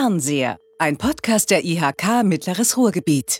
Fernseher, ein Podcast der IHK Mittleres Ruhrgebiet.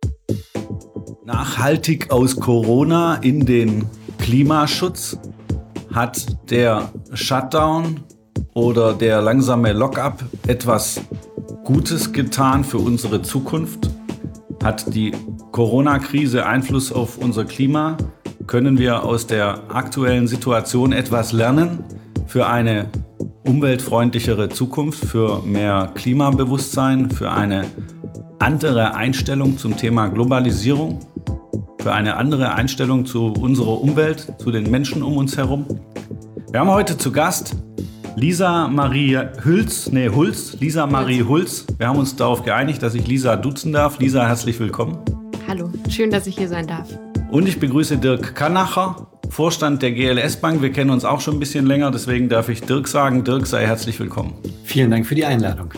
Nachhaltig aus Corona in den Klimaschutz. Hat der Shutdown oder der langsame Lock-up etwas Gutes getan für unsere Zukunft? Hat die Corona-Krise Einfluss auf unser Klima? Können wir aus der aktuellen Situation etwas lernen für eine umweltfreundlichere Zukunft, für mehr Klimabewusstsein, für eine andere Einstellung zum Thema Globalisierung, für eine andere Einstellung zu unserer Umwelt, zu den Menschen um uns herum? Wir haben heute zu Gast Lisa Marie Hulz. Lisa Marie Hulz. Wir haben uns darauf geeinigt, dass ich Lisa duzen darf. Lisa, herzlich willkommen. Hallo, schön, dass ich hier sein darf. Und ich begrüße Dirk Kanacher, Vorstand der GLS Bank. Wir kennen uns auch schon ein bisschen länger, deswegen darf ich Dirk sagen. Dirk, sei herzlich willkommen. Vielen Dank für die Einladung.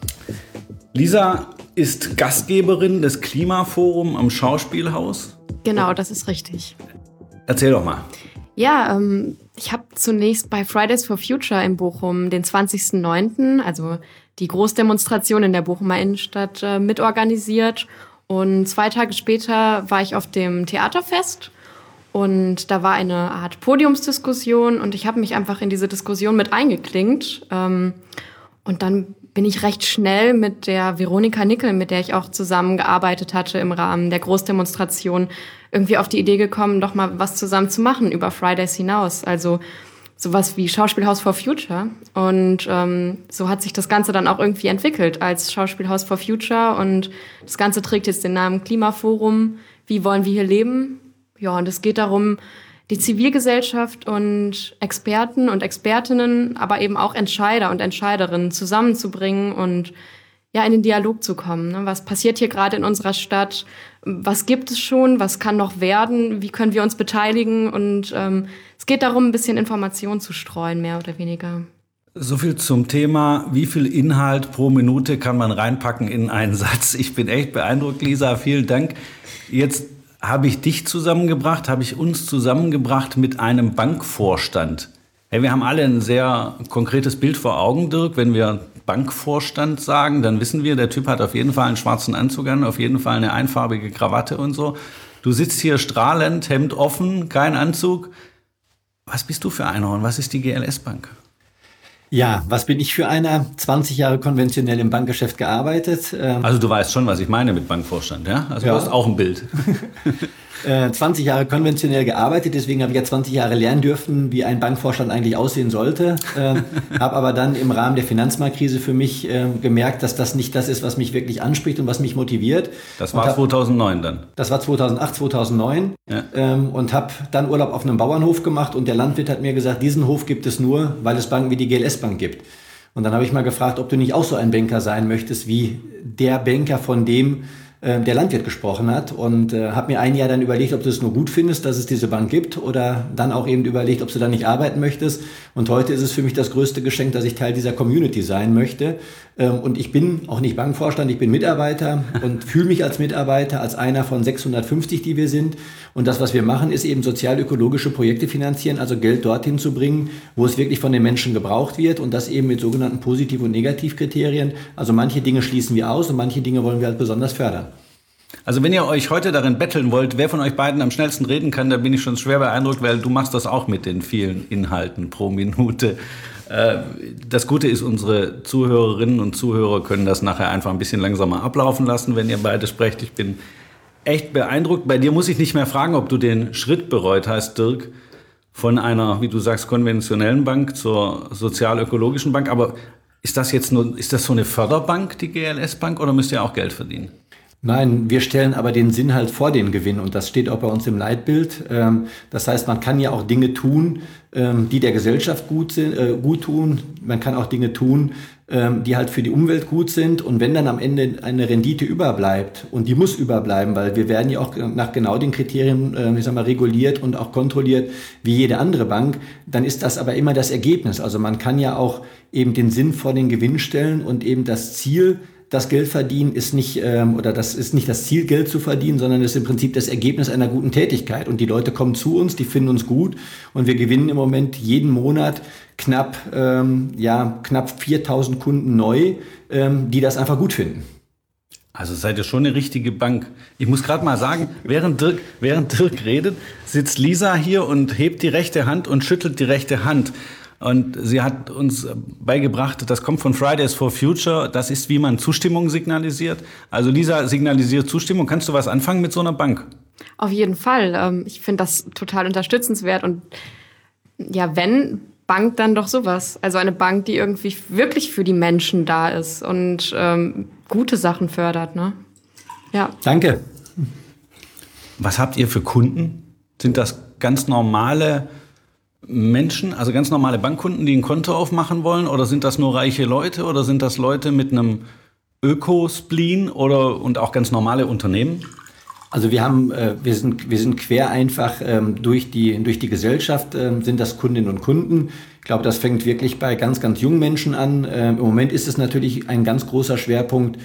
Lisa ist Gastgeberin des Klimaforum am Schauspielhaus. Genau, das ist richtig. Erzähl doch mal. Ja, ich habe zunächst bei Fridays for Future in Bochum den 20.09., also die Großdemonstration in der Bochumer Innenstadt, mitorganisiert. Und 2 Tage später war ich auf dem Theaterfest und da war eine Art Podiumsdiskussion und ich habe mich einfach in diese Diskussion mit eingeklinkt. Und dann bin ich recht schnell mit der Veronika Nickel, mit der ich auch zusammengearbeitet hatte im Rahmen der Großdemonstration, irgendwie auf die Idee gekommen, doch mal was zusammen zu machen über Fridays hinaus. Also sowas wie Schauspielhaus for Future. Und so hat sich das Ganze dann auch irgendwie entwickelt als Schauspielhaus for Future. Und das Ganze trägt jetzt den Namen Klimaforum. Wie wollen wir hier leben? Ja, und es geht darum, die Zivilgesellschaft und Experten und Expertinnen, aber eben auch Entscheider und Entscheiderinnen zusammenzubringen und ja, in den Dialog zu kommen. Ne? Was passiert hier gerade in unserer Stadt? Was gibt es schon? Was kann noch werden? Wie können wir uns beteiligen? Und es geht darum, ein bisschen Information zu streuen, mehr oder weniger. So viel zum Thema, wie viel Inhalt pro Minute kann man reinpacken in einen Satz. Ich bin echt beeindruckt, Lisa. Vielen Dank. Jetzt habe ich uns zusammengebracht mit einem Bankvorstand. Hey, wir haben alle ein sehr konkretes Bild vor Augen, Dirk. Wenn wir Bankvorstand sagen, dann wissen wir, der Typ hat auf jeden Fall einen schwarzen Anzug an, auf jeden Fall eine einfarbige Krawatte und so. Du sitzt hier strahlend, Hemd offen, kein Anzug. Was bist du für einer und was ist die GLS Bank? Ja, was bin ich für einer? 20 Jahre konventionell im Bankgeschäft gearbeitet. Also du weißt schon, was ich meine mit Bankvorstand, ja? Also ja. Du hast auch ein Bild. 20 Jahre konventionell gearbeitet, deswegen habe ich ja 20 Jahre lernen dürfen, wie ein Bankvorstand eigentlich aussehen sollte. Habe aber dann im Rahmen der Finanzmarktkrise für mich gemerkt, dass das nicht das ist, was mich wirklich anspricht und was mich motiviert. Das war 2009 dann? Das war 2008, 2009 ja. Und habe dann Urlaub auf einem Bauernhof gemacht und der Landwirt hat mir gesagt, diesen Hof gibt es nur, weil es Banken wie die GLS Bank gibt. Und dann habe ich mal gefragt, ob du nicht auch so ein Banker sein möchtest, wie der Banker, von dem der Landwirt gesprochen hat und habe mir ein Jahr dann überlegt, ob du es nur gut findest, dass es diese Bank gibt oder dann auch eben überlegt, ob du da nicht arbeiten möchtest. Und heute ist es für mich das größte Geschenk, dass ich Teil dieser Community sein möchte. Und ich bin auch nicht Bankvorstand, ich bin Mitarbeiter und fühle mich als Mitarbeiter, als einer von 650, die wir sind. Und das, was wir machen, ist eben sozial-ökologische Projekte finanzieren, also Geld dorthin zu bringen, wo es wirklich von den Menschen gebraucht wird und das eben mit sogenannten Positiv- und Negativkriterien. Also manche Dinge schließen wir aus und manche Dinge wollen wir halt besonders fördern. Also wenn ihr euch heute darin betteln wollt, wer von euch beiden am schnellsten reden kann, da bin ich schon schwer beeindruckt, weil du machst das auch mit den vielen Inhalten pro Minute. Das Gute ist, unsere Zuhörerinnen und Zuhörer können das nachher einfach ein bisschen langsamer ablaufen lassen, wenn ihr beide sprecht. Ich bin echt beeindruckt. Bei dir muss ich nicht mehr fragen, ob du den Schritt bereut hast, Dirk, von einer, wie du sagst, konventionellen Bank zur sozial-ökologischen Bank. Aber ist das so eine Förderbank, die GLS Bank, oder müsst ihr auch Geld verdienen? Nein, wir stellen aber den Sinn halt vor den Gewinn und das steht auch bei uns im Leitbild. Das heißt, man kann ja auch Dinge tun, die der Gesellschaft gut tun. Man kann auch Dinge tun, die halt für die Umwelt gut sind. Und wenn dann am Ende eine Rendite überbleibt, und die muss überbleiben, weil wir werden ja auch nach genau den Kriterien reguliert und auch kontrolliert wie jede andere Bank, dann ist das aber immer das Ergebnis. Also man kann ja auch eben den Sinn vor den Gewinn stellen und eben das Ziel das Geld verdienen ist nicht, oder das ist nicht das Ziel, Geld zu verdienen, sondern ist im Prinzip das Ergebnis einer guten Tätigkeit. Und die Leute kommen zu uns, die finden uns gut und wir gewinnen im Moment jeden Monat knapp 4.000 Kunden neu, die das einfach gut finden. Also seid ihr schon eine richtige Bank. Ich muss gerade mal sagen, während Dirk redet, sitzt Lisa hier und hebt die rechte Hand und schüttelt die rechte Hand. Und sie hat uns beigebracht, das kommt von Fridays for Future, das ist, wie man Zustimmung signalisiert. Also Lisa signalisiert Zustimmung. Kannst du was anfangen mit so einer Bank? Auf jeden Fall. Ich finde das total unterstützenswert. Und ja, wenn Bank, dann doch sowas. Also eine Bank, die irgendwie wirklich für die Menschen da ist und gute Sachen fördert, ne? Ja. Danke. Was habt ihr für Kunden? Sind das ganz normale Menschen, also ganz normale Bankkunden, die ein Konto aufmachen wollen? Oder sind das nur reiche Leute? Oder sind das Leute mit einem Öko-Spleen und auch ganz normale Unternehmen? Also wir sind quer einfach durch die Gesellschaft sind das Kundinnen und Kunden. Ich glaube, das fängt wirklich bei ganz, ganz jungen Menschen an. Im Moment ist es natürlich ein ganz großer Schwerpunkt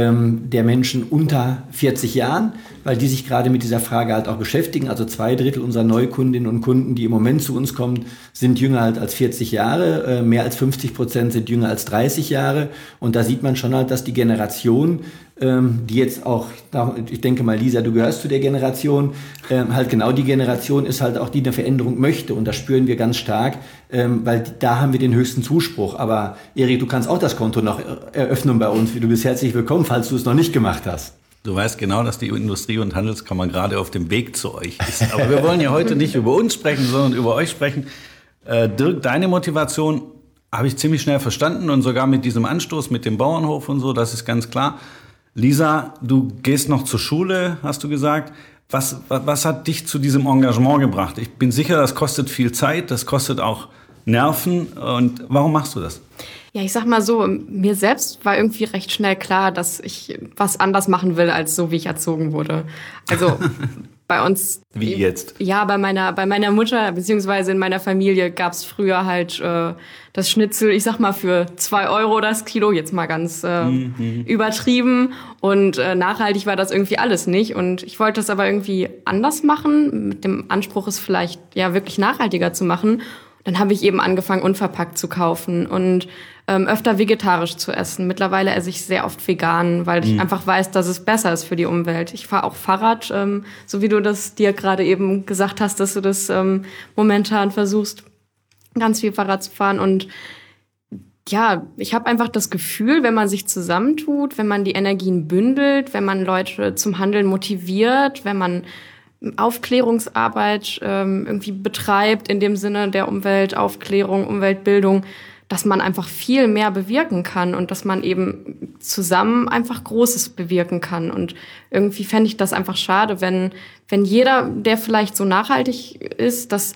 der Menschen unter 40 Jahren, weil die sich gerade mit dieser Frage halt auch beschäftigen. Also 2/3 unserer Neukundinnen und Kunden, die im Moment zu uns kommen, sind jünger halt als 40 Jahre. Mehr als 50% sind jünger als 30 Jahre. Und da sieht man schon halt, dass die Generation, die jetzt auch, ich denke mal, Lisa, du gehörst zu der Generation, halt genau die Generation ist halt auch, die eine Veränderung möchte. Und das spüren wir ganz stark, weil da haben wir den höchsten Zuspruch. Aber Erik, du kannst auch das Konto noch eröffnen bei uns. Du bist herzlich willkommen, falls du es noch nicht gemacht hast. Du weißt genau, dass die Industrie- und Handelskammer gerade auf dem Weg zu euch ist. Aber wir wollen ja heute nicht über uns sprechen, sondern über euch sprechen. Dirk, deine Motivation habe ich ziemlich schnell verstanden und sogar mit diesem Anstoß, mit dem Bauernhof und so, das ist ganz klar. Lisa, du gehst noch zur Schule, hast du gesagt. Was hat dich zu diesem Engagement gebracht? Ich bin sicher, das kostet viel Zeit, das kostet auch Nerven. Und warum machst du das? Ja, ich sag mal so, mir selbst war irgendwie recht schnell klar, dass ich was anders machen will, als so, wie ich erzogen wurde. Also bei uns... Wie jetzt? Ja, bei meiner Mutter, beziehungsweise in meiner Familie gab's früher halt das Schnitzel, ich sag mal, für 2 Euro das Kilo, jetzt mal ganz übertrieben. Und nachhaltig war das irgendwie alles nicht. Und ich wollte es aber irgendwie anders machen, mit dem Anspruch, es vielleicht ja wirklich nachhaltiger zu machen. Dann habe ich eben angefangen, unverpackt zu kaufen und öfter vegetarisch zu essen. Mittlerweile esse ich sehr oft vegan, weil ich einfach weiß, dass es besser ist für die Umwelt. Ich fahre auch Fahrrad, so wie du das dir gerade eben gesagt hast, dass du das momentan versuchst, ganz viel Fahrrad zu fahren. Und ja, ich habe einfach das Gefühl, wenn man sich zusammentut, wenn man die Energien bündelt, wenn man Leute zum Handeln motiviert, wenn man Aufklärungsarbeit irgendwie betreibt, in dem Sinne der Umweltaufklärung, Umweltbildung, dass man einfach viel mehr bewirken kann und dass man eben zusammen einfach Großes bewirken kann. Und irgendwie fände ich das einfach schade, wenn jeder, der vielleicht so nachhaltig ist, das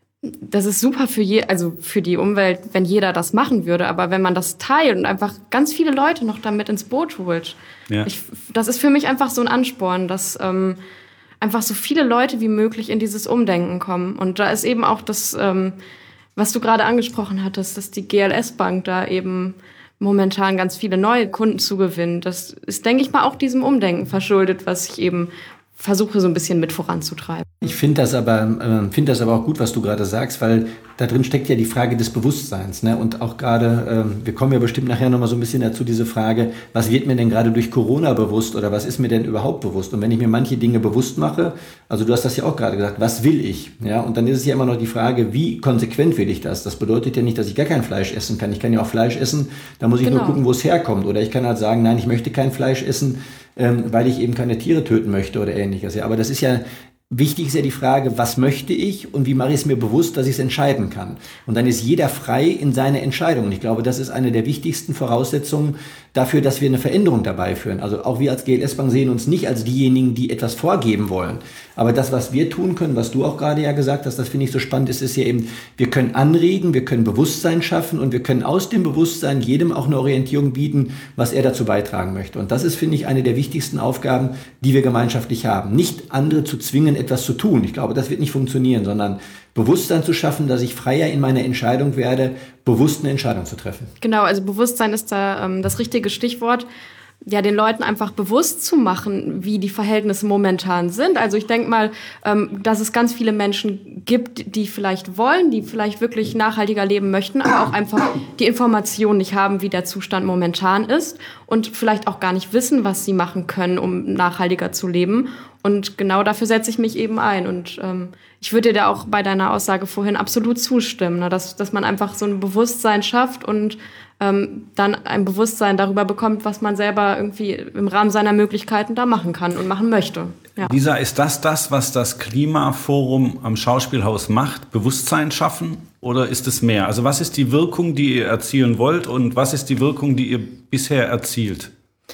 ist super für die Umwelt, wenn jeder das machen würde. Aber wenn man das teilt und einfach ganz viele Leute noch damit ins Boot holt, ja. Das ist für mich einfach so ein Ansporn, dass einfach so viele Leute wie möglich in dieses Umdenken kommen. Und da ist eben auch das, was du gerade angesprochen hattest, dass die GLS Bank da eben momentan ganz viele neue Kunden zugewinnt. Das ist, denke ich mal, auch diesem Umdenken verschuldet, was ich eben versuche, so ein bisschen mit voranzutreiben. Ich finde das aber auch gut, was du gerade sagst, weil da drin steckt ja die Frage des Bewusstseins, ne? Und auch gerade, wir kommen ja bestimmt nachher nochmal so ein bisschen dazu, diese Frage, was wird mir denn gerade durch Corona bewusst oder was ist mir denn überhaupt bewusst? Und wenn ich mir manche Dinge bewusst mache, also du hast das ja auch gerade gesagt, was will ich? Ja, und dann ist es ja immer noch die Frage, wie konsequent will ich das? Das bedeutet ja nicht, dass ich gar kein Fleisch essen kann. Ich kann ja auch Fleisch essen, da muss ich nur gucken, wo es herkommt. Oder ich kann halt sagen, nein, ich möchte kein Fleisch essen, weil ich eben keine Tiere töten möchte oder ähnliches. Ja, aber das ist ja, wichtig ist ja die Frage, was möchte ich und wie mache ich es mir bewusst, dass ich es entscheiden kann. Und dann ist jeder frei in seiner Entscheidung. Und ich glaube, das ist eine der wichtigsten Voraussetzungen dafür, dass wir eine Veränderung dabei führen. Also auch wir als GLS Bank sehen uns nicht als diejenigen, die etwas vorgeben wollen. Aber das, was wir tun können, was du auch gerade ja gesagt hast, das finde ich so spannend, ist ja eben, wir können anregen, wir können Bewusstsein schaffen und wir können aus dem Bewusstsein jedem auch eine Orientierung bieten, was er dazu beitragen möchte. Und das ist, finde ich, eine der wichtigsten Aufgaben, die wir gemeinschaftlich haben. Nicht andere zu zwingen, etwas zu tun. Ich glaube, das wird nicht funktionieren, sondern Bewusstsein zu schaffen, dass ich freier in meiner Entscheidung werde, bewusst eine Entscheidung zu treffen. Genau, also Bewusstsein ist da das richtige Stichwort. den Leuten einfach bewusst zu machen, wie die Verhältnisse momentan sind. Also ich denke mal, dass es ganz viele Menschen gibt, die vielleicht wollen, die vielleicht wirklich nachhaltiger leben möchten, aber auch einfach die Information nicht haben, wie der Zustand momentan ist und vielleicht auch gar nicht wissen, was sie machen können, um nachhaltiger zu leben. Und genau dafür setze ich mich eben ein. Und ich würde dir da auch bei deiner Aussage vorhin absolut zustimmen, ne? Dass man einfach so ein Bewusstsein schafft und dann ein Bewusstsein darüber bekommt, was man selber irgendwie im Rahmen seiner Möglichkeiten da machen kann und machen möchte. Ja. Lisa, ist das, was das Klimaforum am Schauspielhaus macht, Bewusstsein schaffen oder ist es mehr? Also was ist die Wirkung, die ihr erzielen wollt und was ist die Wirkung, die ihr bisher erzielt?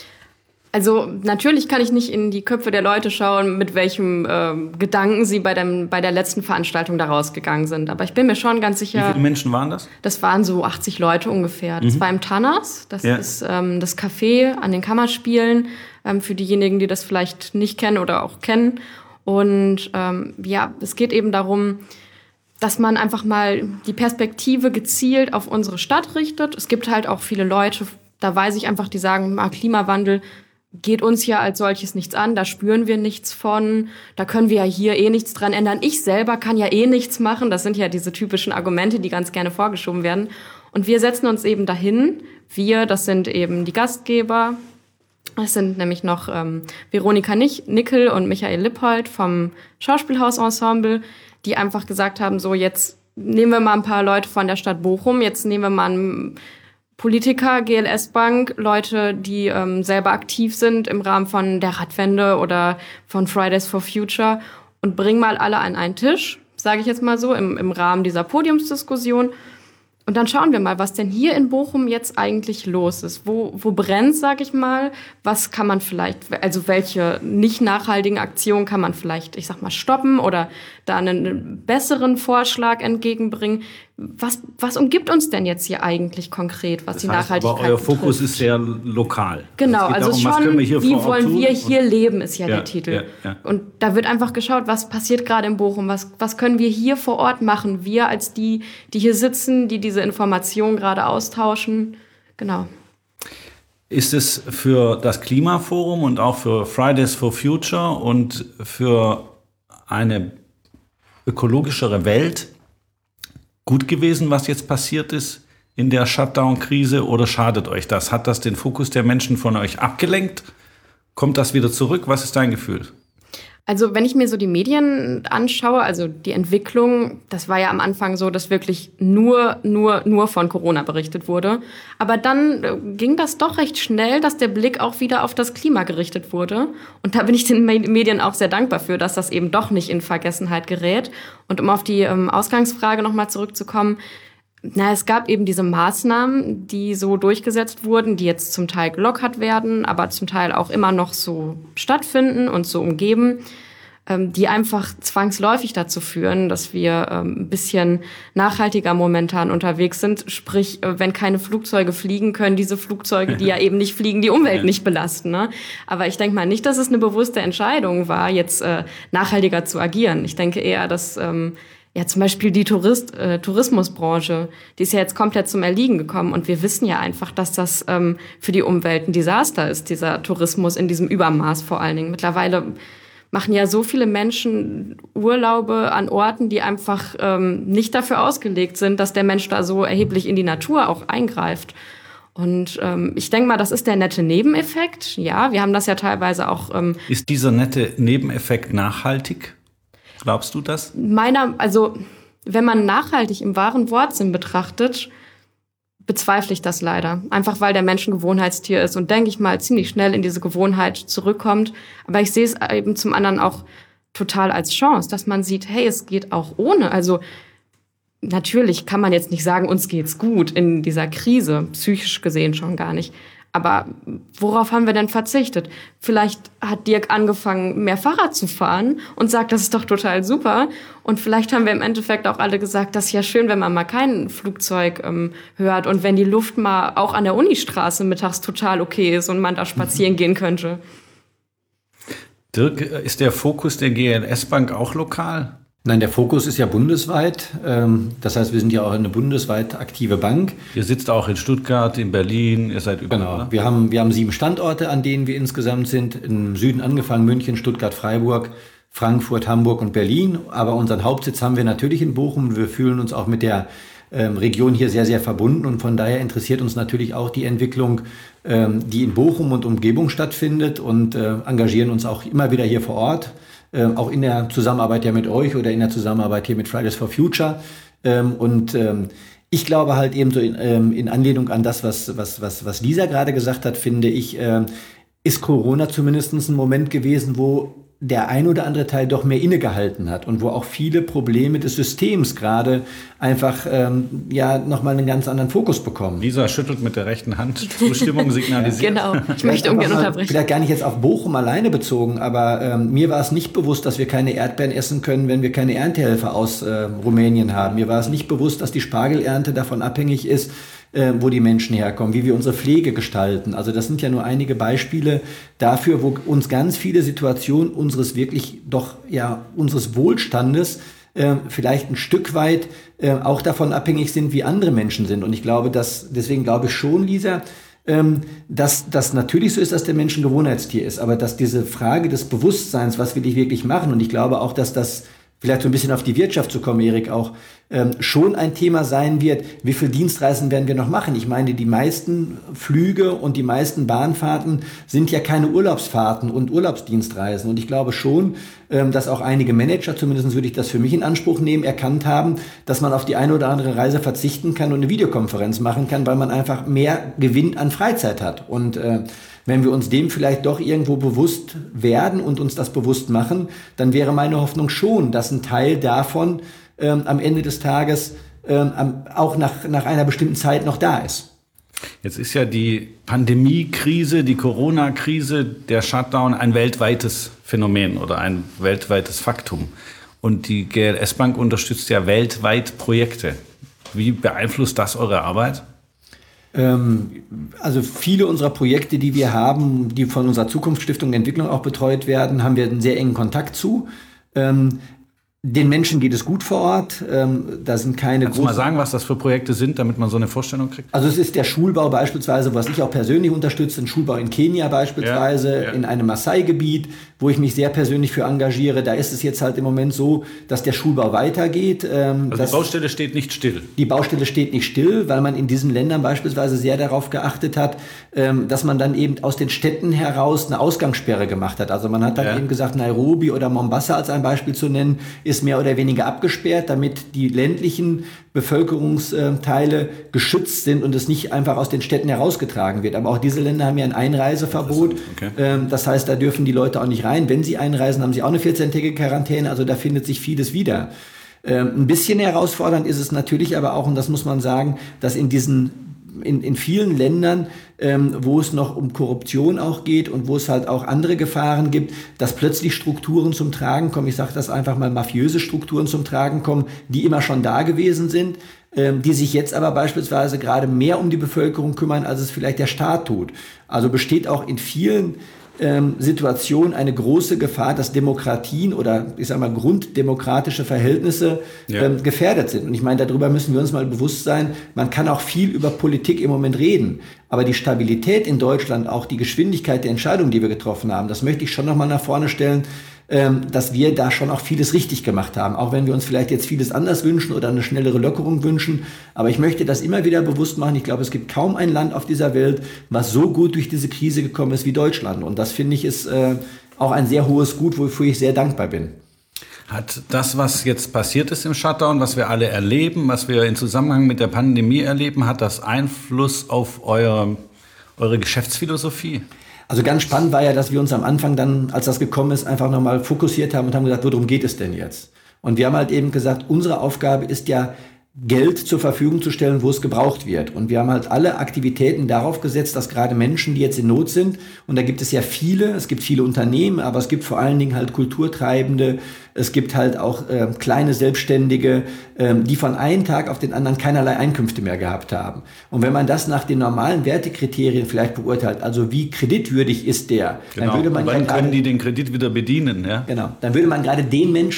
Also natürlich kann ich nicht in die Köpfe der Leute schauen, mit welchem Gedanken sie bei der letzten Veranstaltung da rausgegangen sind. Aber ich bin mir schon ganz sicher... Wie viele Menschen waren das? Das waren so 80 Leute ungefähr. Das war im Tannas. Das ist das Café an den Kammerspielen. Für diejenigen, die das vielleicht nicht kennen oder auch kennen. Und es geht eben darum, dass man einfach mal die Perspektive gezielt auf unsere Stadt richtet. Es gibt halt auch viele Leute, da weiß ich einfach, die sagen, Klimawandel geht uns ja als solches nichts an, da spüren wir nichts von, da können wir ja hier nichts dran ändern. Ich selber kann ja nichts machen. Das sind ja diese typischen Argumente, die ganz gerne vorgeschoben werden. Und wir setzen uns eben dahin. Wir, das sind eben die Gastgeber. Es sind nämlich noch Veronika Nickel und Michael Lippold vom Schauspielhausensemble, die einfach gesagt haben, so jetzt nehmen wir mal ein paar Leute von der Stadt Bochum, jetzt nehmen wir mal einen Politiker, GLS-Bank, Leute, die selber aktiv sind im Rahmen von der Radwende oder von Fridays for Future und bringen mal alle an einen Tisch, sage ich jetzt mal so, im Rahmen dieser Podiumsdiskussion. Und dann schauen wir mal, was denn hier in Bochum jetzt eigentlich los ist. Wo brennt, sage ich mal? Was kann man vielleicht, also welche nicht nachhaltigen Aktionen kann man vielleicht, ich sag mal, stoppen oder da einen besseren Vorschlag entgegenbringen? Was umgibt uns denn jetzt hier eigentlich konkret, was die Nachhaltigkeit aber euer Fokus betrifft? Ist sehr lokal. Genau, also darum, schon, wie wollen wir hier leben, ist ja der Titel. Ja. Und da wird einfach geschaut, was passiert gerade in Bochum, was können wir hier vor Ort machen, wir als die hier sitzen, die diese Informationen gerade austauschen. Genau. Ist es für das Klimaforum und auch für Fridays for Future und für eine ökologischere Welt gut gewesen, was jetzt passiert ist in der Shutdown-Krise, oder schadet euch das? Hat das den Fokus der Menschen von euch abgelenkt? Kommt das wieder zurück? Was ist dein Gefühl? Also wenn ich mir so die Medien anschaue, also die Entwicklung, das war ja am Anfang so, dass wirklich nur von Corona berichtet wurde. Aber dann ging das doch recht schnell, dass der Blick auch wieder auf das Klima gerichtet wurde. Und da bin ich den Medien auch sehr dankbar für, dass das eben doch nicht in Vergessenheit gerät. Und um auf die Ausgangsfrage nochmal zurückzukommen, es gab eben diese Maßnahmen, die so durchgesetzt wurden, die jetzt zum Teil gelockert werden, aber zum Teil auch immer noch so stattfinden und so umgeben, die einfach zwangsläufig dazu führen, dass wir ein bisschen nachhaltiger momentan unterwegs sind. Sprich, wenn keine Flugzeuge fliegen, können diese Flugzeuge, die ja eben nicht fliegen, die Umwelt nicht belasten. Ne? Aber ich denke mal nicht, dass es eine bewusste Entscheidung war, jetzt nachhaltiger zu agieren. Ich denke eher, dass zum Beispiel die Tourismusbranche, die ist ja jetzt komplett zum Erliegen gekommen. Und wir wissen ja einfach, dass das für die Umwelt ein Desaster ist, dieser Tourismus in diesem Übermaß vor allen Dingen. Mittlerweile machen ja so viele Menschen Urlaube an Orten, die einfach nicht dafür ausgelegt sind, dass der Mensch da so erheblich in die Natur auch eingreift. Und ich denke mal, das ist der nette Nebeneffekt. Ja, wir haben das ja teilweise auch. Ist dieser nette Nebeneffekt nachhaltig? Glaubst du das? Wenn man nachhaltig im wahren Wortsinn betrachtet, bezweifle ich das leider. Einfach weil der Mensch ein Gewohnheitstier ist und, denke ich mal, ziemlich schnell in diese Gewohnheit zurückkommt. Aber ich sehe es eben zum anderen auch total als Chance, dass man sieht, hey, es geht auch ohne. Also natürlich kann man jetzt nicht sagen, uns geht's gut in dieser Krise, psychisch gesehen schon gar nicht. Aber worauf haben wir denn verzichtet? Vielleicht hat Dirk angefangen, mehr Fahrrad zu fahren und sagt, das ist doch total super. Und vielleicht haben wir im Endeffekt auch alle gesagt, das ist ja schön, wenn man mal kein Flugzeug hört und wenn die Luft mal auch an der Unistraße mittags total okay ist und man da spazieren gehen könnte. Dirk, ist der Fokus der GLS Bank auch lokal? Nein, der Fokus ist ja bundesweit. Das heißt, wir sind ja auch eine bundesweit aktive Bank. Ihr sitzt auch in Stuttgart, in Berlin, ihr seid überall. Genau. Wir haben 7 Standorte, an denen wir insgesamt sind. Im Süden angefangen, München, Stuttgart, Freiburg, Frankfurt, Hamburg und Berlin. Aber unseren Hauptsitz haben wir natürlich in Bochum. Wir fühlen uns auch mit der Region hier sehr, sehr verbunden. Und von daher interessiert uns natürlich auch die Entwicklung, die in Bochum und Umgebung stattfindet, und engagieren uns auch immer wieder hier vor Ort. Auch in der Zusammenarbeit ja mit euch oder in der Zusammenarbeit hier mit Fridays for Future. Ich glaube halt eben so in Anlehnung an das, was Lisa gerade gesagt hat, finde ich, ist Corona zumindest ein Moment gewesen, wo der ein oder andere Teil doch mehr innegehalten hat und wo auch viele Probleme des Systems gerade einfach nochmal einen ganz anderen Fokus bekommen. Lisa schüttelt mit der rechten Hand Zustimmung signalisiert. Genau, ich möchte ungern unterbrechen. Vielleicht gar nicht jetzt auf Bochum alleine bezogen, aber mir war es nicht bewusst, dass wir keine Erdbeeren essen können, wenn wir keine Erntehelfer aus Rumänien haben. Mir war es nicht bewusst, dass die Spargelernte davon abhängig ist, wo die Menschen herkommen, wie wir unsere Pflege gestalten. Also das sind ja nur einige Beispiele dafür, wo uns ganz viele Situationen unseres Wohlstandes vielleicht ein Stück weit auch davon abhängig sind, wie andere Menschen sind. Und ich glaube, deswegen glaube ich schon, Lisa, dass das natürlich so ist, dass der Mensch ein Gewohnheitstier ist, aber dass diese Frage des Bewusstseins, was will ich wirklich machen, und ich glaube auch, dass das vielleicht so ein bisschen auf die Wirtschaft zu kommen, Erik, auch schon ein Thema sein wird, wie viele Dienstreisen werden wir noch machen? Ich meine, die meisten Flüge und die meisten Bahnfahrten sind ja keine Urlaubsfahrten und Urlaubsdienstreisen. Und ich glaube schon, dass auch einige Manager, zumindest würde ich das für mich in Anspruch nehmen, erkannt haben, dass man auf die eine oder andere Reise verzichten kann und eine Videokonferenz machen kann, weil man einfach mehr Gewinn an Freizeit hat. Und wenn wir uns dem vielleicht doch irgendwo bewusst werden und uns das bewusst machen, dann wäre meine Hoffnung schon, dass ein Teil davon am Ende des Tages auch nach einer bestimmten Zeit noch da ist. Jetzt ist ja die Pandemiekrise, die Corona-Krise, der Shutdown ein weltweites Phänomen oder ein weltweites Faktum. Und die GLS Bank unterstützt ja weltweit Projekte. Wie beeinflusst das eure Arbeit? Also viele unserer Projekte, die wir haben, die von unserer Zukunftsstiftung Entwicklung auch betreut werden, haben wir einen sehr engen Kontakt zu. Den Menschen geht es gut vor Ort. Da sind keine Kannst du mal sagen, was das für Projekte sind, damit man so eine Vorstellung kriegt? Also es ist der Schulbau beispielsweise, was ich auch persönlich unterstütze, ein Schulbau in Kenia beispielsweise, in einem Maasai-Gebiet, wo ich mich sehr persönlich für engagiere. Da ist es jetzt halt im Moment so, dass der Schulbau weitergeht. Also die Baustelle steht nicht still? Die Baustelle steht nicht still, weil man in diesen Ländern beispielsweise sehr darauf geachtet hat, dass man dann eben aus den Städten heraus eine Ausgangssperre gemacht hat. Also man hat dann eben gesagt, Nairobi oder Mombasa als ein Beispiel zu nennen, ist mehr oder weniger abgesperrt, damit die ländlichen Bevölkerungsteile geschützt sind und es nicht einfach aus den Städten herausgetragen wird. Aber auch diese Länder haben ja ein Einreiseverbot. Okay. Das heißt, da dürfen die Leute auch nicht rein. Wenn sie einreisen, haben sie auch eine 14-tägige Quarantäne. Also da findet sich vieles wieder. Ein bisschen herausfordernd ist es natürlich aber auch, und das muss man sagen, dass in vielen Ländern, wo es noch um Korruption auch geht und wo es halt auch andere Gefahren gibt, dass plötzlich Strukturen zum Tragen kommen, ich sage das einfach mal, mafiöse Strukturen zum Tragen kommen, die immer schon da gewesen sind, die sich jetzt aber beispielsweise gerade mehr um die Bevölkerung kümmern, als es vielleicht der Staat tut. Also besteht auch in vielen Situation eine große Gefahr, dass Demokratien oder ich sag mal grunddemokratische Verhältnisse gefährdet sind. Und ich meine, darüber müssen wir uns mal bewusst sein. Man kann auch viel über Politik im Moment reden, aber die Stabilität in Deutschland, auch die Geschwindigkeit der Entscheidungen, die wir getroffen haben, das möchte ich schon noch mal nach vorne stellen, dass wir da schon auch vieles richtig gemacht haben, auch wenn wir uns vielleicht jetzt vieles anders wünschen oder eine schnellere Lockerung wünschen. Aber ich möchte das immer wieder bewusst machen. Ich glaube, es gibt kaum ein Land auf dieser Welt, was so gut durch diese Krise gekommen ist wie Deutschland. Und das finde ich ist auch ein sehr hohes Gut, wofür ich sehr dankbar bin. Hat das, was jetzt passiert ist im Shutdown, was wir alle erleben, was wir in Zusammenhang mit der Pandemie erleben, hat das Einfluss auf eure Geschäftsphilosophie? Also ganz spannend war ja, dass wir uns am Anfang dann, als das gekommen ist, einfach nochmal fokussiert haben und haben gesagt, worum geht es denn jetzt? Und wir haben halt eben gesagt, unsere Aufgabe ist ja, Geld zur Verfügung zu stellen, wo es gebraucht wird. Und wir haben halt alle Aktivitäten darauf gesetzt, dass gerade Menschen, die jetzt in Not sind, und da gibt es ja viele, es gibt viele Unternehmen, aber es gibt vor allen Dingen halt Kulturtreibende, es gibt halt auch kleine Selbstständige, die von einem Tag auf den anderen keinerlei Einkünfte mehr gehabt haben. Und wenn man das nach den normalen Wertekriterien vielleicht beurteilt, also wie kreditwürdig ist der, genau. Dann würde man wann können die den Kredit wieder bedienen? Ja? Genau, dann würde man gerade den Menschen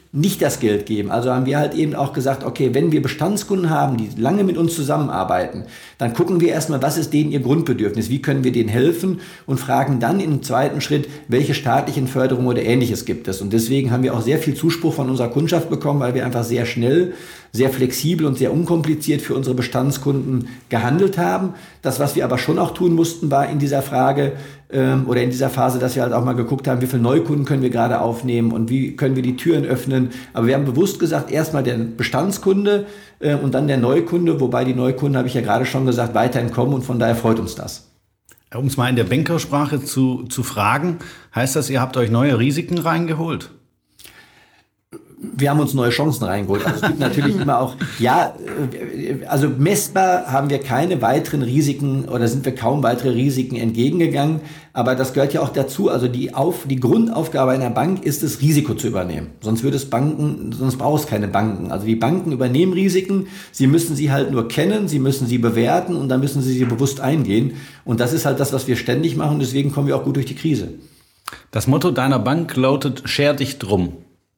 nicht das Geld geben. Also haben wir halt eben auch gesagt, okay, wenn wir Bestandskunden haben, die lange mit uns zusammenarbeiten, dann gucken wir erstmal, was ist denen ihr Grundbedürfnis, wie können wir denen helfen und fragen dann im zweiten Schritt, welche staatlichen Förderungen oder Ähnliches gibt es. Und deswegen haben wir auch sehr viel Zuspruch von unserer Kundschaft bekommen, weil wir einfach sehr schnell, sehr flexibel und sehr unkompliziert für unsere Bestandskunden gehandelt haben. Das, was wir aber schon auch tun mussten, war in dieser Frage oder in dieser Phase, dass wir halt auch mal geguckt haben, wie viele Neukunden können wir gerade aufnehmen und wie können wir die Türen öffnen. Aber wir haben bewusst gesagt, erstmal der Bestandskunde und dann der Neukunde, wobei die Neukunden, habe ich ja gerade schon gesagt, weiterhin kommen und von daher freut uns das. Um es mal in der Bankersprache zu fragen, heißt das, ihr habt euch neue Risiken reingeholt? Wir haben uns neue Chancen reingeholt. Also es gibt natürlich immer auch, also messbar haben wir keine weiteren Risiken oder sind wir kaum weitere Risiken entgegengegangen. Aber das gehört ja auch dazu. Also die Grundaufgabe einer Bank ist es, Risiko zu übernehmen. Sonst braucht es keine Banken. Also die Banken übernehmen Risiken. Sie müssen sie halt nur kennen, sie müssen sie bewerten und dann müssen sie bewusst eingehen. Und das ist halt das, was wir ständig machen. Deswegen kommen wir auch gut durch die Krise. Das Motto deiner Bank lautet, scher dich drum.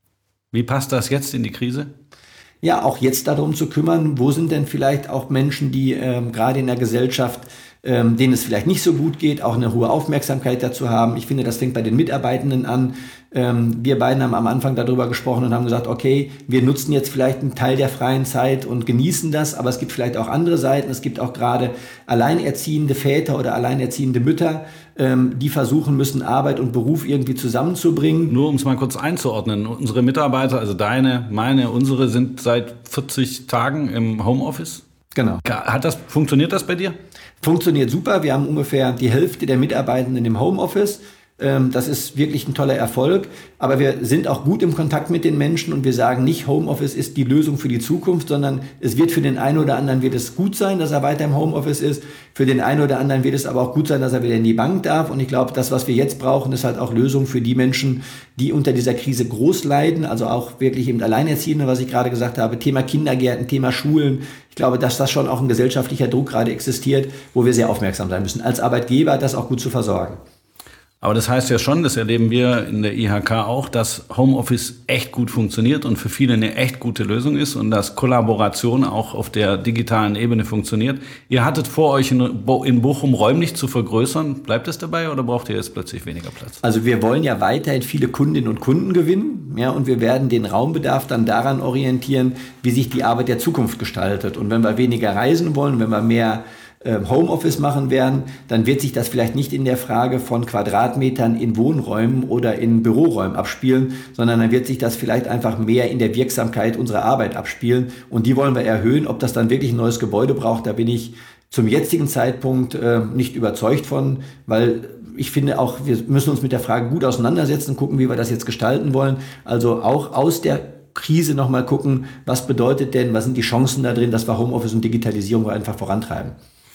Wie passt das jetzt in die Krise? Ja, auch jetzt darum zu kümmern, wo sind denn vielleicht auch Menschen, die gerade in der Gesellschaft, denen es vielleicht nicht so gut geht, auch eine hohe Aufmerksamkeit dazu haben. Ich finde, das fängt bei den Mitarbeitenden an. Wir beiden haben am Anfang darüber gesprochen und haben gesagt, okay, wir nutzen jetzt vielleicht einen Teil der freien Zeit und genießen das, aber es gibt vielleicht auch andere Seiten. Es gibt auch gerade alleinerziehende Väter oder alleinerziehende Mütter, die versuchen müssen, Arbeit und Beruf irgendwie zusammenzubringen. Nur um es mal kurz einzuordnen, unsere Mitarbeiter, also deine, meine, unsere, sind seit 40 Tagen im Homeoffice. Genau. Funktioniert das bei dir? Funktioniert super. Wir haben ungefähr die Hälfte der Mitarbeitenden im Homeoffice. Das ist wirklich ein toller Erfolg. Aber wir sind auch gut im Kontakt mit den Menschen und wir sagen nicht, Homeoffice ist die Lösung für die Zukunft, sondern es wird für den einen oder anderen wird es gut sein, dass er weiter im Homeoffice ist. Für den einen oder anderen wird es aber auch gut sein, dass er wieder in die Bank darf. Und ich glaube, das, was wir jetzt brauchen, ist halt auch Lösung für die Menschen, die unter dieser Krise groß leiden. Also auch wirklich eben Alleinerziehende, was ich gerade gesagt habe, Thema Kindergärten, Thema Schulen. Ich glaube, dass das schon auch ein gesellschaftlicher Druck gerade existiert, wo wir sehr aufmerksam sein müssen, als Arbeitgeber das auch gut zu versorgen. Aber das heißt ja schon, das erleben wir in der IHK auch, dass Homeoffice echt gut funktioniert und für viele eine echt gute Lösung ist und dass Kollaboration auch auf der digitalen Ebene funktioniert. Ihr hattet vor, euch in Bochum räumlich zu vergrößern. Bleibt es dabei oder braucht ihr jetzt plötzlich weniger Platz? Also wir wollen ja weiterhin viele Kundinnen und Kunden gewinnen, ja, und wir werden den Raumbedarf dann daran orientieren, wie sich die Arbeit der Zukunft gestaltet. Und wenn wir weniger reisen wollen, wenn wir mehr Homeoffice machen werden, dann wird sich das vielleicht nicht in der Frage von Quadratmetern in Wohnräumen oder in Büroräumen abspielen, sondern dann wird sich das vielleicht einfach mehr in der Wirksamkeit unserer Arbeit abspielen. Und die wollen wir erhöhen. Ob das dann wirklich ein neues Gebäude braucht, da bin ich zum jetzigen Zeitpunkt nicht überzeugt von, weil ich finde auch, wir müssen uns mit der Frage gut auseinandersetzen, gucken, wie wir das jetzt gestalten wollen. Also auch aus der Krise nochmal gucken, was bedeutet denn, was sind die Chancen da drin, dass wir Homeoffice und Digitalisierung einfach vorantreiben.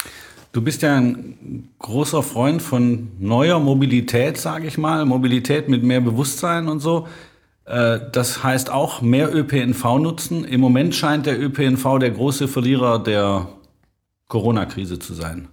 Du bist ja ein großer Freund von neuer Mobilität, sage ich mal. Mobilität mit mehr Bewusstsein und so. Das heißt auch mehr ÖPNV nutzen. Im Moment scheint der ÖPNV der große Verlierer der Corona-Krise zu sein.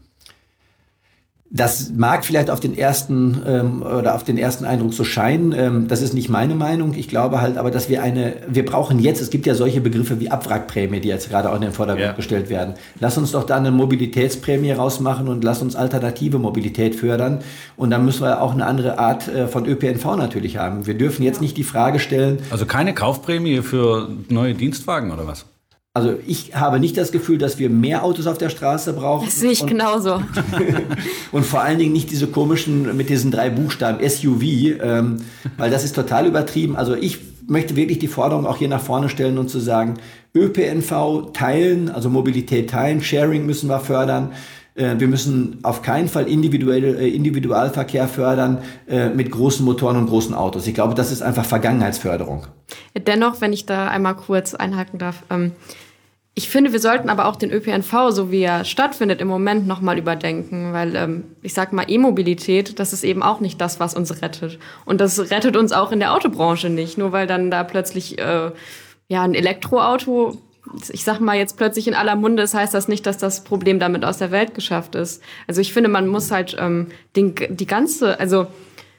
Das mag vielleicht auf den ersten Eindruck so scheinen. Das ist nicht meine Meinung. Ich glaube halt aber, dass wir brauchen jetzt, es gibt ja solche Begriffe wie Abwrackprämie, die jetzt gerade auch in den Vordergrund gestellt werden. Lass uns doch da eine Mobilitätsprämie rausmachen und lass uns alternative Mobilität fördern. Und dann müssen wir auch eine andere Art von ÖPNV natürlich haben. Wir dürfen jetzt nicht die Frage stellen. Also keine Kaufprämie für neue Dienstwagen oder was? Also ich habe nicht das Gefühl, dass wir mehr Autos auf der Straße brauchen. Das sehe ich genauso. Und vor allen Dingen nicht diese komischen, mit diesen 3 Buchstaben SUV, weil das ist total übertrieben. Also ich möchte wirklich die Forderung auch hier nach vorne stellen und zu sagen, ÖPNV teilen, also Mobilität teilen, Sharing müssen wir fördern. Wir müssen auf keinen Fall Individualverkehr fördern mit großen Motoren und großen Autos. Ich glaube, das ist einfach Vergangenheitsförderung. Dennoch, wenn ich da einmal kurz einhaken darf, ich finde, wir sollten aber auch den ÖPNV, so wie er stattfindet, im Moment nochmal überdenken, weil ich sag mal, E-Mobilität, das ist eben auch nicht das, was uns rettet. Und das rettet uns auch in der Autobranche nicht, nur weil dann da plötzlich ein Elektroauto, ich sag mal, jetzt plötzlich in aller Munde ist, heißt das nicht, dass das Problem damit aus der Welt geschafft ist. Also ich finde, man muss halt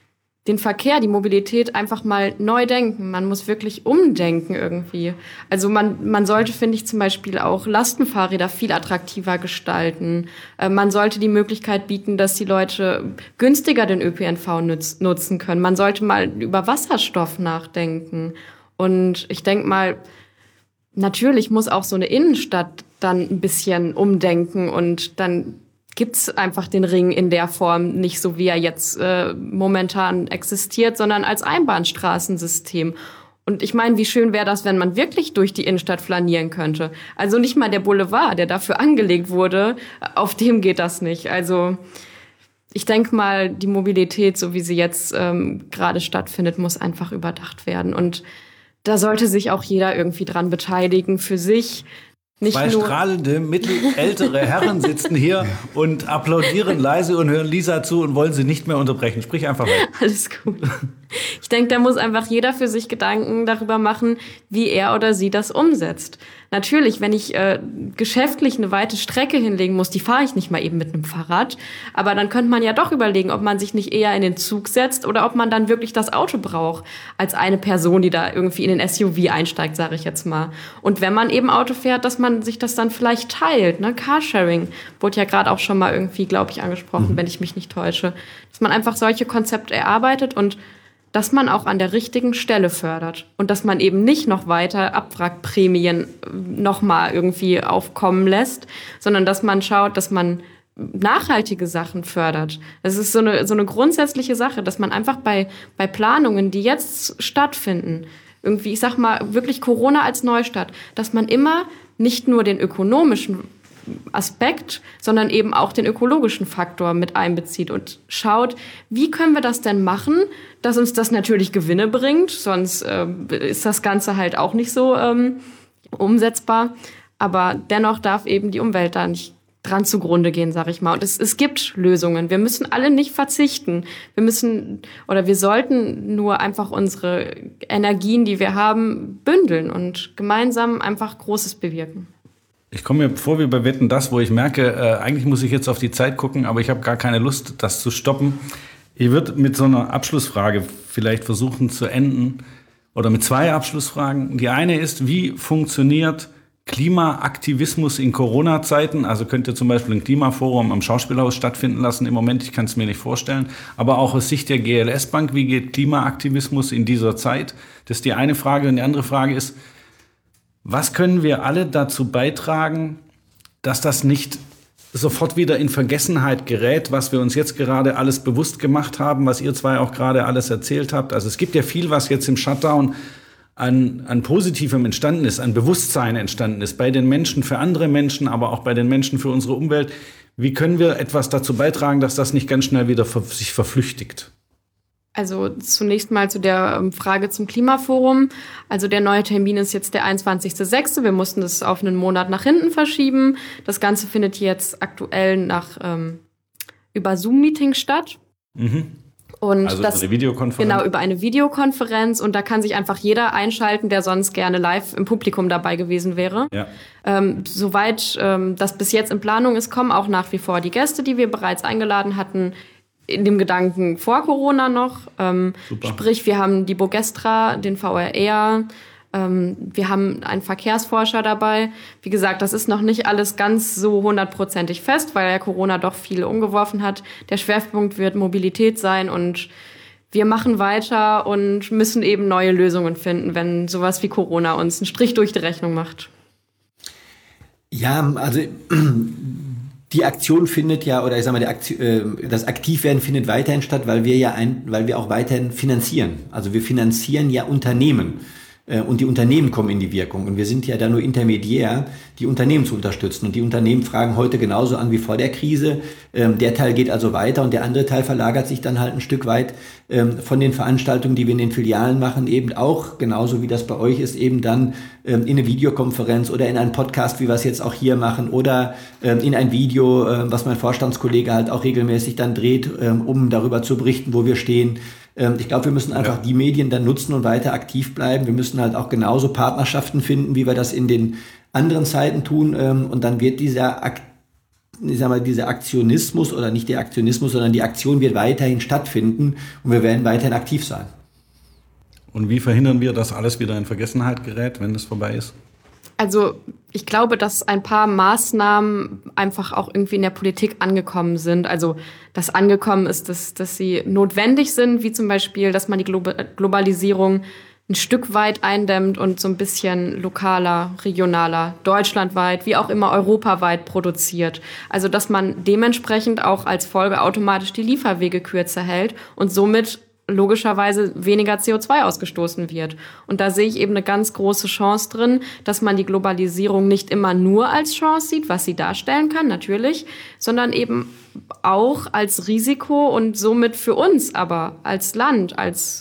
den Verkehr, die Mobilität einfach mal neu denken. Man muss wirklich umdenken irgendwie. Also man sollte, finde ich, zum Beispiel auch Lastenfahrräder viel attraktiver gestalten. Man sollte die Möglichkeit bieten, dass die Leute günstiger den ÖPNV nutzen können. Man sollte mal über Wasserstoff nachdenken. Und ich denke mal, natürlich muss auch so eine Innenstadt dann ein bisschen umdenken und dann gibt's einfach den Ring in der Form nicht so, wie er jetzt momentan existiert, sondern als Einbahnstraßensystem. Und ich meine, wie schön wäre das, wenn man wirklich durch die Innenstadt flanieren könnte. Also nicht mal der Boulevard, der dafür angelegt wurde, auf dem geht das nicht. Also ich denke mal, die Mobilität, so wie sie jetzt gerade stattfindet, muss einfach überdacht werden. Und da sollte sich auch jeder irgendwie dran beteiligen für sich. Nicht Zwei strahlende, mittelältere Herren sitzen hier und applaudieren leise und hören Lisa zu und wollen sie nicht mehr unterbrechen. Sprich einfach weiter. Alles gut. Ich denke, da muss einfach jeder für sich Gedanken darüber machen, wie er oder sie das umsetzt. Natürlich, wenn ich geschäftlich eine weite Strecke hinlegen muss, die fahre ich nicht mal eben mit einem Fahrrad. Aber dann könnte man ja doch überlegen, ob man sich nicht eher in den Zug setzt oder ob man dann wirklich das Auto braucht, als eine Person, die da irgendwie in den SUV einsteigt, sage ich jetzt mal. Und wenn man eben Auto fährt, dass man sich das dann vielleicht teilt. Ne? Carsharing wurde ja gerade auch schon mal irgendwie, glaube ich, angesprochen, wenn ich mich nicht täusche. Dass man einfach solche Konzepte erarbeitet und dass man auch an der richtigen Stelle fördert und dass man eben nicht noch weiter Abwrackprämien nochmal irgendwie aufkommen lässt, sondern dass man schaut, dass man nachhaltige Sachen fördert. Das ist so eine grundsätzliche Sache, dass man einfach bei Planungen, die jetzt stattfinden, irgendwie, ich sag mal, wirklich Corona als Neustart, dass man immer nicht nur den ökonomischen Aspekt, sondern eben auch den ökologischen Faktor mit einbezieht und schaut, wie können wir das denn machen, dass uns das natürlich Gewinne bringt, sonst ist das Ganze halt auch nicht so umsetzbar, aber dennoch darf eben die Umwelt da nicht dran zugrunde gehen, sag ich mal. Und es gibt Lösungen. Wir müssen alle nicht verzichten. Wir sollten nur einfach unsere Energien, die wir haben, bündeln und gemeinsam einfach Großes bewirken. Ich komme mir vor wie bei Wetten, das, wo ich merke, eigentlich muss ich jetzt auf die Zeit gucken, aber ich habe gar keine Lust, das zu stoppen. Ich würde mit so einer Abschlussfrage vielleicht versuchen zu enden oder mit zwei Abschlussfragen. Die eine ist, wie funktioniert Klimaaktivismus in Corona-Zeiten? Also könnt ihr zum Beispiel ein Klimaforum am Schauspielhaus stattfinden lassen im Moment, ich kann es mir nicht vorstellen. Aber auch aus Sicht der GLS Bank, wie geht Klimaaktivismus in dieser Zeit? Das ist die eine Frage. Und die andere Frage ist, was können wir alle dazu beitragen, dass das nicht sofort wieder in Vergessenheit gerät, was wir uns jetzt gerade alles bewusst gemacht haben, was ihr zwei auch gerade alles erzählt habt? Also es gibt ja viel, was jetzt im Shutdown an Positivem entstanden ist, an Bewusstsein entstanden ist, bei den Menschen für andere Menschen, aber auch bei den Menschen für unsere Umwelt. Wie können wir etwas dazu beitragen, dass das nicht ganz schnell wieder sich verflüchtigt? Also zunächst mal zu der Frage zum Klimaforum. Also der neue Termin ist jetzt der 21.06. Wir mussten das auf einen Monat nach hinten verschieben. Das Ganze findet jetzt aktuell über Zoom-Meetings statt. Mhm. Und also eine Videokonferenz? Genau, über eine Videokonferenz. Und da kann sich einfach jeder einschalten, der sonst gerne live im Publikum dabei gewesen wäre. Ja. Soweit das bis jetzt in Planung ist, kommen auch nach wie vor die Gäste, die wir bereits eingeladen hatten, in dem Gedanken vor Corona noch. Sprich, wir haben die Bogestra, den VRR, wir haben einen Verkehrsforscher dabei. Wie gesagt, das ist noch nicht alles ganz so 100%ig fest, weil ja Corona doch viel umgeworfen hat. Der Schwerpunkt wird Mobilität sein und wir machen weiter und müssen eben neue Lösungen finden, wenn sowas wie Corona uns einen Strich durch die Rechnung macht. Ja, also die Aktion findet ja, oder ich sag mal, das Aktivwerden findet weiterhin statt, weil wir auch weiterhin finanzieren. Also wir finanzieren ja Unternehmen. Und die Unternehmen kommen in die Wirkung. Und wir sind ja da nur Intermediär, die Unternehmen zu unterstützen. Und die Unternehmen fragen heute genauso an wie vor der Krise. Der Teil geht also weiter und der andere Teil verlagert sich dann halt ein Stück weit von den Veranstaltungen, die wir in den Filialen machen, eben auch, genauso wie das bei euch ist, eben dann in eine Videokonferenz oder in einen Podcast, wie wir es jetzt auch hier machen, oder in ein Video, was mein Vorstandskollege halt auch regelmäßig dann dreht, um darüber zu berichten, wo wir stehen. Ich glaube, wir müssen einfach die Medien dann nutzen und weiter aktiv bleiben. Wir müssen halt auch genauso Partnerschaften finden, wie wir das in den anderen Zeiten tun. Und dann wird ich sag mal, dieser Aktionismus oder nicht der Aktionismus, sondern die Aktion wird weiterhin stattfinden und wir werden weiterhin aktiv sein. Und wie verhindern wir, dass alles wieder in Vergessenheit gerät, wenn es vorbei ist? Also ich glaube, dass ein paar Maßnahmen einfach auch irgendwie in der Politik angekommen sind. Also dass angekommen ist, dass sie notwendig sind, wie zum Beispiel, dass man die Globalisierung ein Stück weit eindämmt und so ein bisschen lokaler, regionaler, deutschlandweit, wie auch immer europaweit produziert. Also dass man dementsprechend auch als Folge automatisch die Lieferwege kürzer hält und somit logischerweise weniger CO2 ausgestoßen wird. Und da sehe ich eben eine ganz große Chance drin, dass man die Globalisierung nicht immer nur als Chance sieht, was sie darstellen kann, natürlich, sondern eben auch als Risiko und somit für uns aber als Land, als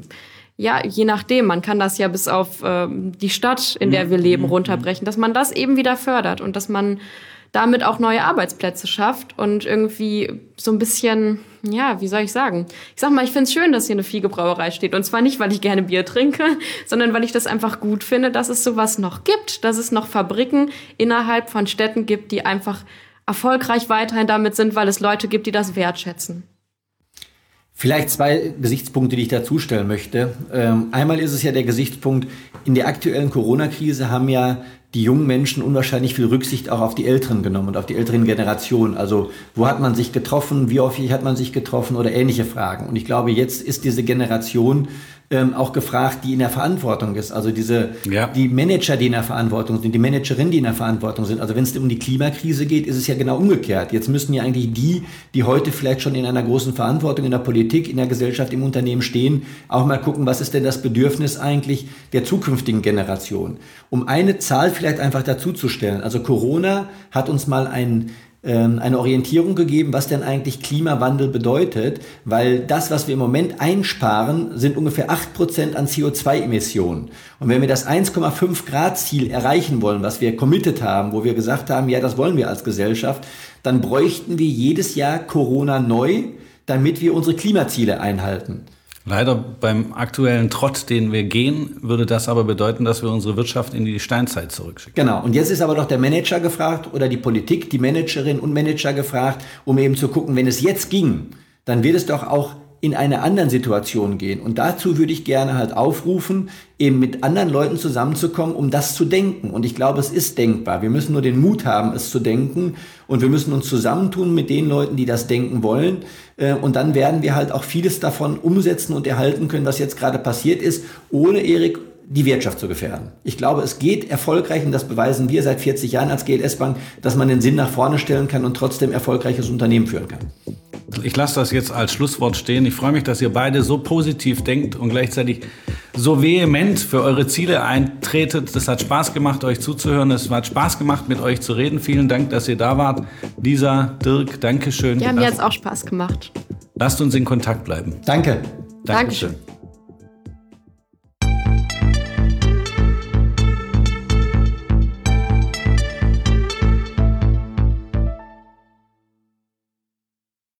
ja, je nachdem, man kann das ja bis auf die Stadt, in der wir leben, runterbrechen, dass man das eben wieder fördert und dass man damit auch neue Arbeitsplätze schafft und irgendwie so ein bisschen, ja, wie soll ich sagen? Ich sag mal, ich find's schön, dass hier eine Fiegebrauerei steht. Und zwar nicht, weil ich gerne Bier trinke, sondern weil ich das einfach gut finde, dass es sowas noch gibt, dass es noch Fabriken innerhalb von Städten gibt, die einfach erfolgreich weiterhin damit sind, weil es Leute gibt, die das wertschätzen. Vielleicht 2 Gesichtspunkte, die ich dazu stellen möchte. Einmal ist es ja der Gesichtspunkt, in der aktuellen Corona-Krise haben ja die jungen Menschen unwahrscheinlich viel Rücksicht auch auf die Älteren genommen und auf die älteren Generationen. Also wo hat man sich getroffen, wie häufig hat man sich getroffen oder ähnliche Fragen. Und ich glaube, jetzt ist diese Generation auch gefragt, die in der Verantwortung ist. Also die Manager, die in der Verantwortung sind, die Managerinnen, die in der Verantwortung sind. Also wenn es um die Klimakrise geht, ist es ja genau umgekehrt. Jetzt müssen ja eigentlich die heute vielleicht schon in einer großen Verantwortung in der Politik, in der Gesellschaft, im Unternehmen stehen, auch mal gucken, was ist denn das Bedürfnis eigentlich der zukünftigen Generation. Um eine Zahl vielleicht einfach dazuzustellen. Also Corona hat uns mal eine Orientierung gegeben, was denn eigentlich Klimawandel bedeutet, weil das, was wir im Moment einsparen, sind ungefähr 8% an CO2-Emissionen. Und wenn wir das 1,5 Grad Ziel erreichen wollen, was wir committed haben, wo wir gesagt haben, ja, das wollen wir als Gesellschaft, dann bräuchten wir jedes Jahr Corona neu, damit wir unsere Klimaziele einhalten. Leider beim aktuellen Trott, den wir gehen, würde das aber bedeuten, dass wir unsere Wirtschaft in die Steinzeit zurückschicken. Genau. Und jetzt ist aber doch der Manager gefragt oder die Politik, die Managerinnen und Manager gefragt, um eben zu gucken, wenn es jetzt ging, dann wird es doch auch in einer anderen Situation gehen. Und dazu würde ich gerne halt aufrufen, eben mit anderen Leuten zusammenzukommen, um das zu denken. Und ich glaube, es ist denkbar. Wir müssen nur den Mut haben, es zu denken. Und wir müssen uns zusammentun mit den Leuten, die das denken wollen. Und dann werden wir halt auch vieles davon umsetzen und erhalten können, was jetzt gerade passiert ist, ohne, Erik, die Wirtschaft zu gefährden. Ich glaube, es geht erfolgreich, und das beweisen wir seit 40 Jahren als GLS Bank, dass man den Sinn nach vorne stellen kann und trotzdem erfolgreiches Unternehmen führen kann. Ich lasse das jetzt als Schlusswort stehen. Ich freue mich, dass ihr beide so positiv denkt und gleichzeitig so vehement für eure Ziele eintretet. Das hat Spaß gemacht, euch zuzuhören. Es hat Spaß gemacht, mit euch zu reden. Vielen Dank, dass ihr da wart. Lisa, Dirk, Dankeschön. Ja, mir hat es auch Spaß gemacht. Lasst uns in Kontakt bleiben. Danke. Dankeschön.